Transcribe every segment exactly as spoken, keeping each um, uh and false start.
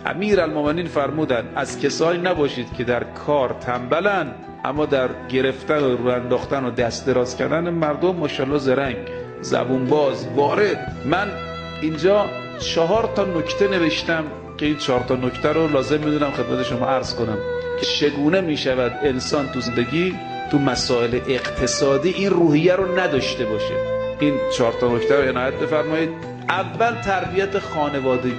امیرالمومنین فرمودند از کسایی نباشید که در کار تنبلن، اما در گرفتن و رو انداختن و دست دراز کردن مردم ماشاءالله زرنگ، زبون باز، وارد. من اینجا چهار تا نکته نوشتم که این چهار تا نکته رو لازم میدونم خدمت شما عرض کنم که چگونه میشود انسان تو زندگی تو مسائل اقتصادی این روحیه رو نداشته باشه. این چهار تا نکته رو عنایت بفرمایید. اول تربیت خانوادگی.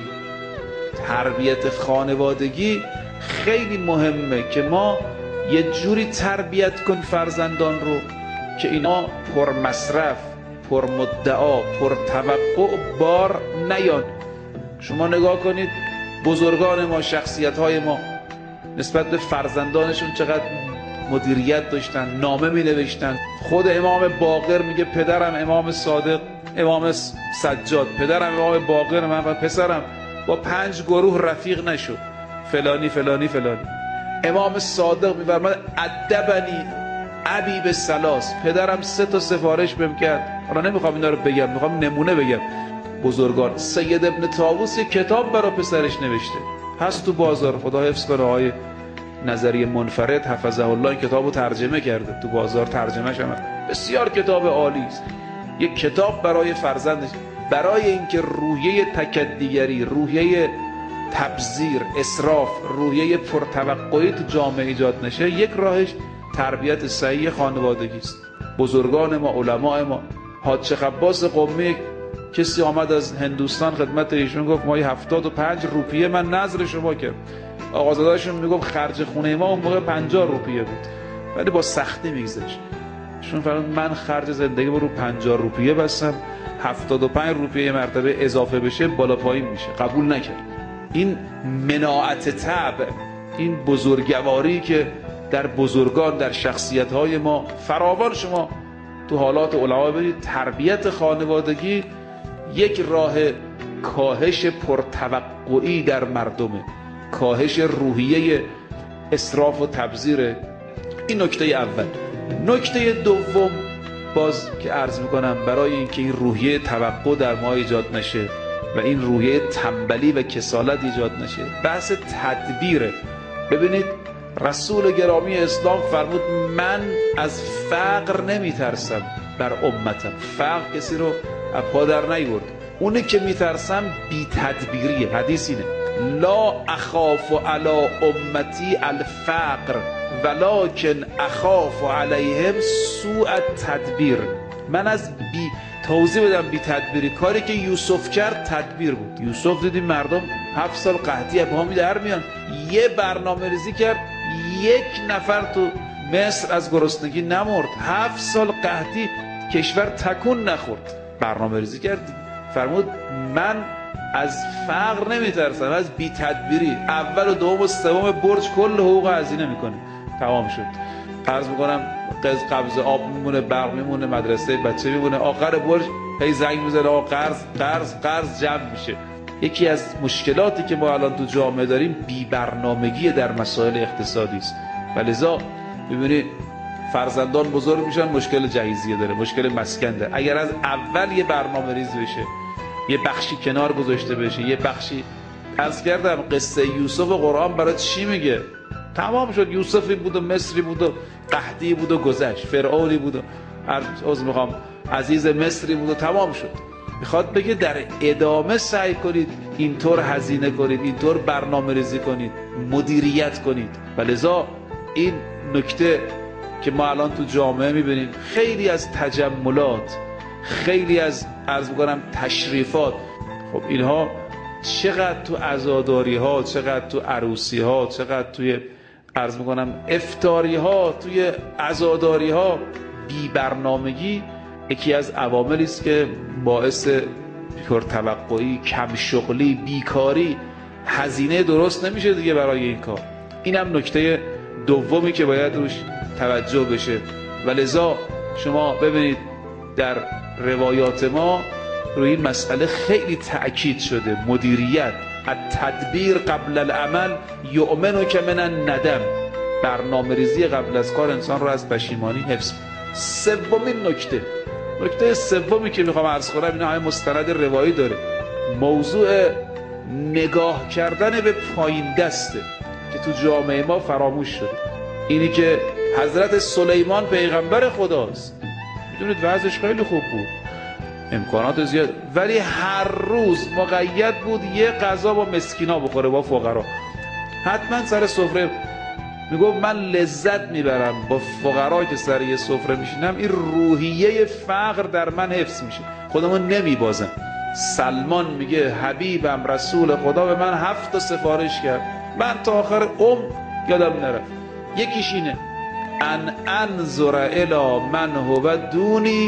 تربیت خانوادگی خیلی مهمه که ما یه جوری تربیت کن فرزندان رو که اینا پر مصرف، پر مدعا، پر توقع بار نیان. شما نگاه کنید بزرگان ما، شخصیت های ما نسبت به فرزندانشون چقدر مدیریت داشتن، نامه می نوشتن. خود امام باقر میگه پدرم امام صادق، امام سجاد، پدرم امام باقر، من و پسرم با پنج گروه رفیق نشد، فلانی فلانی فلانی. امام صادق میفرماید ادبنی ابی به ثلاث، پدرم سه تا سفارش بهم کرد. حالا نمیخوام اینا رو بگم، میخوام نمونه بگم. بزرگان، سید ابن طاووس یک کتاب برای پسرش نوشته، هست تو بازار، خدا حفظ کنه. آقای نظری منفرد حفظه الله این کتابو ترجمه کرده، تو بازار ترجمه‌ش هم بسیار کتاب عالی است. یک کتاب برای فرزندش، برای اینکه روحیه تکدیگری، روحیه تبذیر، اسراف، روحیه پرتوقعی تو جامعه ایجاد نشه، یک راهش تربیت صحیح خانوادگی است. بزرگان ما، علماء ما، حاج خباس قمی، کسی آمد از هندوستان خدمت ایشون گفت ما هفتاد و پنج روپیه من نذر شما کرد. آقازاده‌شون میگفت خرج خونه ما اون موقع پنجاه روپیه بود، ولی با سختی میگذشت. شون فرمود من خرج زندگی رو پنجاه روپیه بستم، هفتاد و پنج روپیه مرتبه اضافه بشه بالا پایین میشه. قبول نکرد. این مناعت طبع، این بزرگواری که در بزرگان، در شخصیت‌های ما فراوان شما تو حالات علما ببینید، تربیت خانوادگی یک راه کاهش پرتوقعی در مردمه، کاهش روحیه اسراف و تبذیره. این نکته اول. نکته دوم باز که عرض میکنم برای اینکه این روحیه توقع در ما ایجاد نشه و این روحیه تنبلی و کسالت ایجاد نشه، بحث تدبیره. ببینید رسول گرامی اسلام فرمود من از فقر نمیترسم بر امتم. فقر کسی رو اپا در نیورد. اونی که میترسم بی تدبیریه. حدیث اینه لا اخاف علی امتی الفقر ولکن اخاف علیهم سوء التدبیر. من از بی توضیح بدم بی تدبیری، کاری که یوسف کرد تدبیر بود. یوسف دیدیم مردم هفت سال قحطی ابهامی در میان، یه برنامه ریزی کرد، یک نفر تو مصر از گرسنگی نمرد. هفت سال قحطی کشور تکون نخورد. برنامه ریزی کرد. فرمود من از فقر نمیترسم، از بی تدبیری. اول و دوم و سوم برج کل حقوق هزینه میکنه، تمام شد. عرض میکنم قبض آب میمونه، برق میمونه، مدرسه بچه میمونه، آخر برج هی زنگ میزنه آقا قرض قرض قرض جمع میشه. یکی از مشکلاتی که ما الان تو جامعه داریم بی برنامگی در مسائل اقتصادی است. ولذا ببینید فرزندان بزرگ میشن، مشکل جهیزیه داره، مشکل مسکن داره. اگر از اول یه برنامه ریز بشه، یه بخشی کنار گذاشته بشه، یه بخشی، عرض کردم قصه یوسف قرآن برای چی میگه؟ تمام شد. یوسفی بود و مصری بود و قحطی بود و گذشت، فرعونی بود و عرض میخوام عزیز مصری بود و تمام شد. میخواد بگه در ادامه سعی کنید اینطور هزینه کنید، اینطور برنامه ریزی کنید، مدیریت کنید. ولذا این نکته که ما الان تو جامعه میبینیم، خیلی از تجملات، خیلی از عرض میکنم تشریفات، خب اینها چقدر تو عزاداری ها، چقدر تو عروسی ها، چقدر توی عرض میکنم افطاری ها، توی عزاداری ها بی برنامگی یکی از عواملی است که باعث پرتوقعی، کم شغلی، بیکاری، هزینه درست نمیشه دیگه برای این کار. اینم نکته دومی که باید روش توجه بشه. ولذا شما ببینید در روایات ما روی این مسئله خیلی تأکید شده. مدیریت، التدبیر قبل العمل یؤمن که من الندم. برنامه ریزی قبل از کار انسان رو از پشیمانی حفظ. سومین نکته، نکته سومی که میخوام عرض کنم، اینا های مستند روایی داره. موضوع نگاه کردن به پایین دسته که تو جامعه ما فراموش شده. اینی که حضرت سلیمان پیغمبر خداست، میدونید وضعش خیلی خوب بود، امکانات زیاد، ولی هر روز مقید بود یه غذا با مسکینا بخوره، با فقرا. حتما سر سفره میگفت من لذت میبرم با فقرا که سر یه سفره میشینم، این روحیه فقر در من حفظ میشه، خودمون نمیبازم. سلمان میگه حبیبم رسول خدا به من هفت تا سفارش کرد، من تا آخر عمر یادم نرفت. یکیش اینه ان انظر الی من هو دونی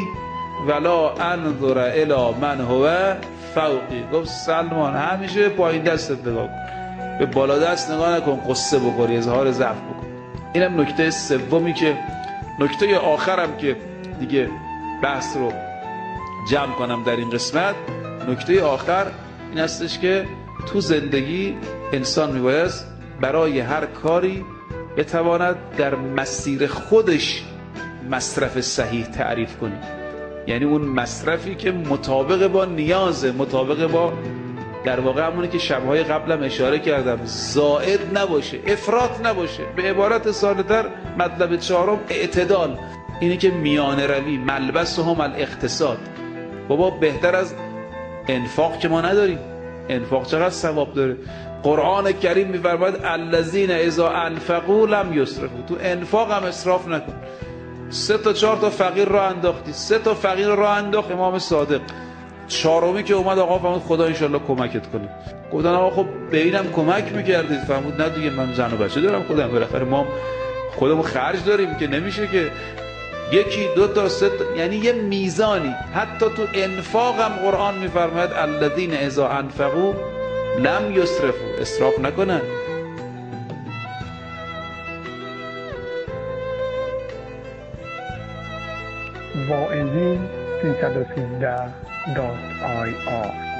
ولا انظر الی من هو فوقی. گفت سلمان همیشه پایین دستت نگاه کن، به بالا دست نگاه نکن، قصه بخوری، اظهار ضعف بکن. اینم نکته سومی که نکته آخرم که دیگه بحث رو جمع کنم در این قسمت. نکته آخر این هستش که تو زندگی انسان میبایست برای هر کاری بتواند در مسیر خودش مصرف صحیح تعریف کنی، یعنی اون مصرفی که مطابق با نیازه، مطابق با در واقع همونی که شبهای قبلم اشاره کردم، زائد نباشه، افراط نباشه. به عبارت ساده‌تر مطلب چهارم اعتدال، اینی که میانه روی، ملبس هم الاقتصاد. بابا بهتر از انفاق که ما نداریم. انفاق چقدر ثواب داره. قرآن کریم می‌فرماید الذین اذا انفقوا لم یسرفوا. تو انفاق هم اسراف نکن. سه تا چهار تا فقیر راه انداختی، سه تا فقیر راه انداخت امام صادق، چهارمی که اومد آقا فرمود خدا انشالله کمکت کنه. گفتن آقا خب به اینم کمک میکردید. فرمود نه دیگه من زن و بچه دارم خودم، بالاخره ما خودمون خرج داریم که نمیشه که یکی دو تا سه تا، یعنی یه میزانی. حتی تو انفاق هم قرآن میفرماید الذین اذا انفقوا لم یسرفوا، اسراف نکنن. واعظین سیصد و سیزده دات آی آر